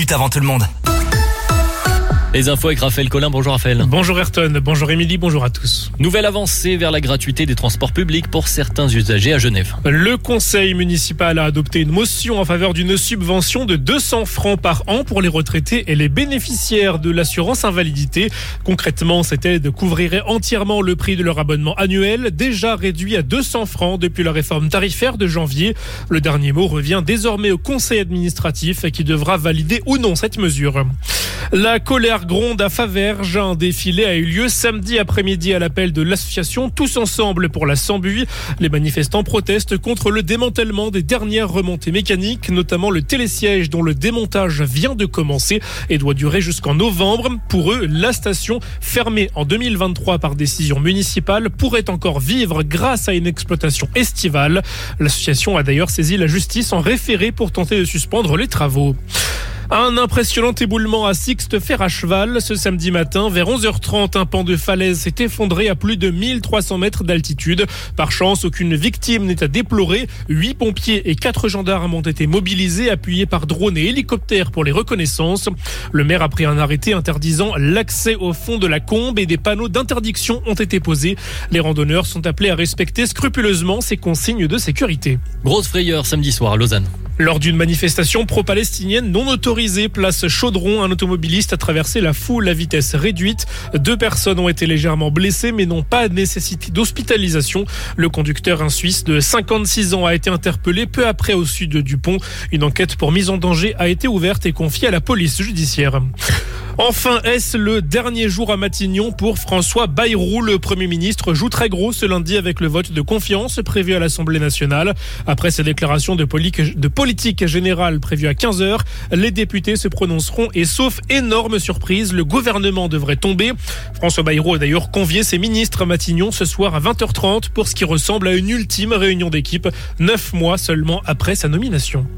minutes avant tout le monde. Les infos avec Raphaël Collin. Bonjour Raphaël. Bonjour Ayrton, bonjour Émilie, bonjour à tous. Nouvelle avancée vers la gratuité des transports publics pour certains usagers à Genève. Le conseil municipal a adopté une motion en faveur d'une subvention de 200 francs par an pour les retraités et les bénéficiaires de l'assurance invalidité. Concrètement, cette aide couvrirait entièrement le prix de leur abonnement annuel, déjà réduit à 200 francs depuis la réforme tarifaire de janvier. Le dernier mot revient désormais au conseil administratif qui devra valider ou non cette mesure. La colère gronde à Faverges. Un défilé a eu lieu samedi après-midi à l'appel de l'association Tous Ensemble pour la Sambuie. Les manifestants protestent contre le démantèlement des dernières remontées mécaniques, notamment le télésiège dont le démontage vient de commencer et doit durer jusqu'en novembre. Pour eux, la station, fermée en 2023 par décision municipale, pourrait encore vivre grâce à une exploitation estivale. L'association a d'ailleurs saisi la justice en référé pour tenter de suspendre les travaux. Un impressionnant éboulement à Sixte Fer à cheval. Ce samedi matin, vers 11h30, un pan de falaise s'est effondré à plus de 1300 mètres d'altitude. Par chance, aucune victime n'est à déplorer. 8 pompiers et 4 gendarmes ont été mobilisés, appuyés par drones et hélicoptères pour les reconnaissances. Le maire a pris un arrêté interdisant l'accès au fond de la combe et des panneaux d'interdiction ont été posés. Les randonneurs sont appelés à respecter scrupuleusement ces consignes de sécurité. Grosse frayeur samedi soir à Lausanne. Lors d'une manifestation pro-palestinienne non autorisée, place Chaudron, un automobiliste a traversé la foule à vitesse réduite. 2 personnes ont été légèrement blessées mais n'ont pas nécessité d'hospitalisation. Le conducteur, un Suisse de 56 ans, a été interpellé peu après au sud du pont. Une enquête pour mise en danger a été ouverte et confiée à la police judiciaire. Enfin, est-ce le dernier jour à Matignon pour François Bayrou? Le Premier ministre joue très gros ce lundi avec le vote de confiance prévu à l'Assemblée nationale. Après ses déclarations de politique générale prévues à 15h, les députés se prononceront et sauf énorme surprise, le gouvernement devrait tomber. François Bayrou a d'ailleurs convié ses ministres à Matignon ce soir à 20h30 pour ce qui ressemble à une ultime réunion d'équipe, 9 mois seulement après sa nomination.